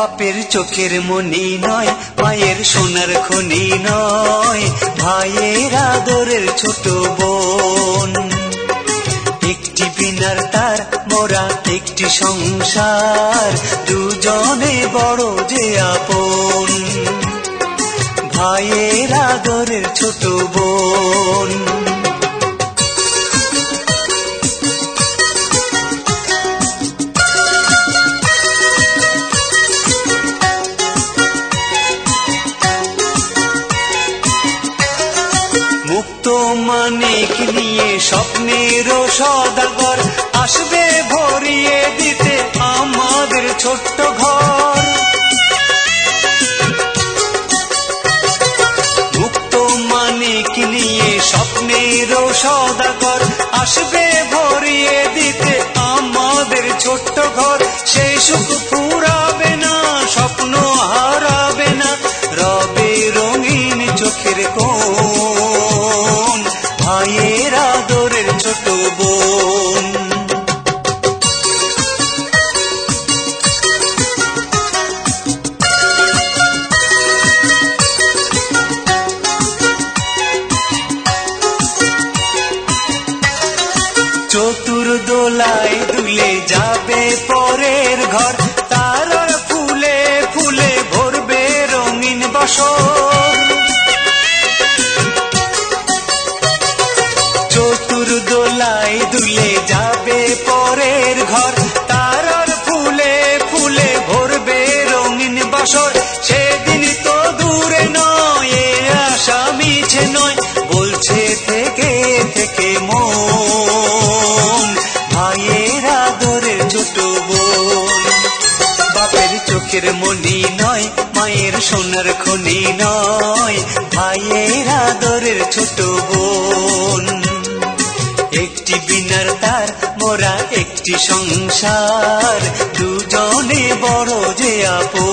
বাপের চোখের মনি নয়, মায়ের সোনার খনি নয়, ভাইয়ের আদরের ছোট বোন। একটি বিনার তার মোরা একটি সংসার, দুজনে বড় যে আপন, ভাইয়ের আদরের ছোট বোন। মুক্ত মানিক নিয়ে স্বপ্নের সদাগর আসবে ভরিয়ে দিতে আমাদের ছোট্ট ঘর। মুক্ত মানিক নিয়ে স্বপ্নের সদাগর আসবে ভরিয়ে দিতে আমাদের ছোট্ট ঘর। সেই সুখ ফুরাবে না, স্বপ্ন হারাবে না, রবে রঙিন চোখের কোণ, ভাইয়ের আদরের ছোট বোন। চতুর্দোলায় দুলে যাবে পরের ঘর, তারার ফুলে ফুলে ভরবে রঙিন বাসর। চতুর্দোলায় দুলে যাবে পরের ঘর, তারার ফুলে ফুলে ভরবে রঙিন বাসর। সেদিন তো দূরে নয়, এ আশা মিছে নয়, বলছে থেকে থেকে মন, ভাইয়ের আদরের ছোট বোন। বাপের চোখের মনি নয়, মায়ের সোনার খনি নয়, ভাইয়ের আদরের ছোট বোন। একটি বিনার তার মোরা একটি সংসার, দুজনে বড় যে আপন।